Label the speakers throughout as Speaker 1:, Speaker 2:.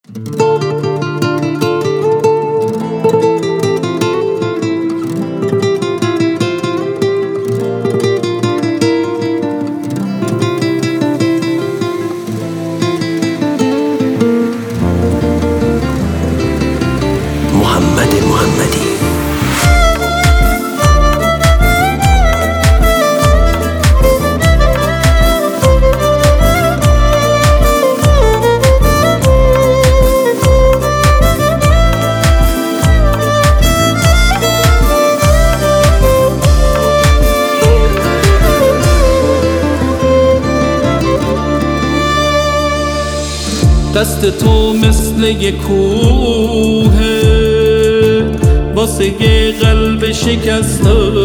Speaker 1: دست تو مثل یک کوه واسه قلب شکستم.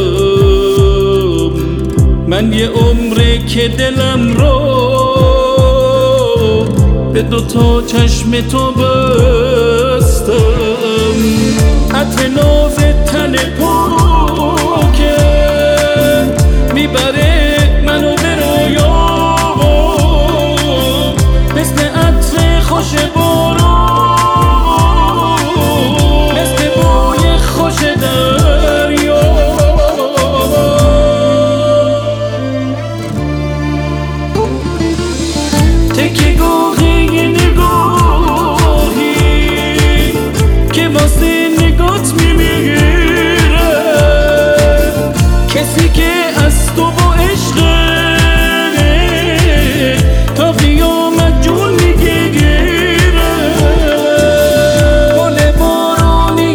Speaker 1: من یه عمره که دلم رو به دوتا چشم تو بستم. عطر ناز تن پاکه میبره منو به رویا، مثل عطر خوش باران، مثل بوی خوش دریا. تکه گاهی نگاهی که واسه نگات میمیره، کسی که از تو با عشقه تا قیامت جون میگیره. گل بارانی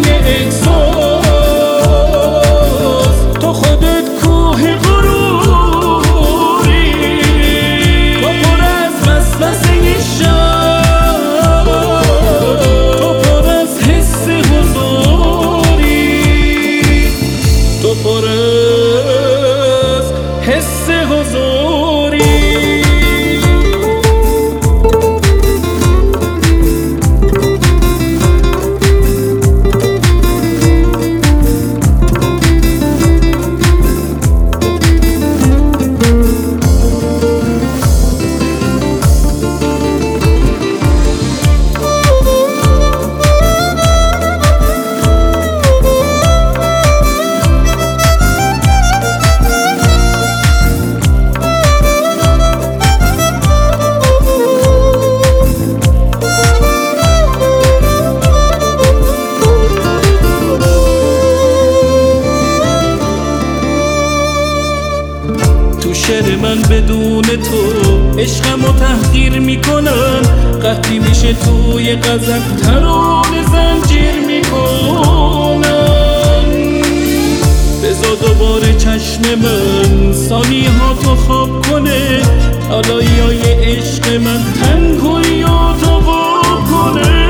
Speaker 1: احساس، تو خودت کوه غروری، تو پر از وسوسه شب، تو پر از حس حضوری، تو پر از حس حضوری. شعر من بدون تو عشقمو تحقیر میکنن، قطعی میشه توی غزل ترانه زنجیر میکنن. بذار دوباره چشم من ثانیه ها تو خواب کنه، علایای عشق من تنهاییاتو خواب کنه،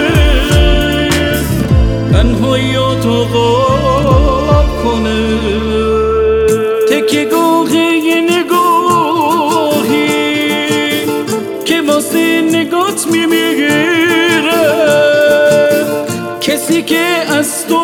Speaker 1: تنهاییاتو خواب کنه. تکه گاهی نگاهی که واسه نگات میمیره، کسی که از تو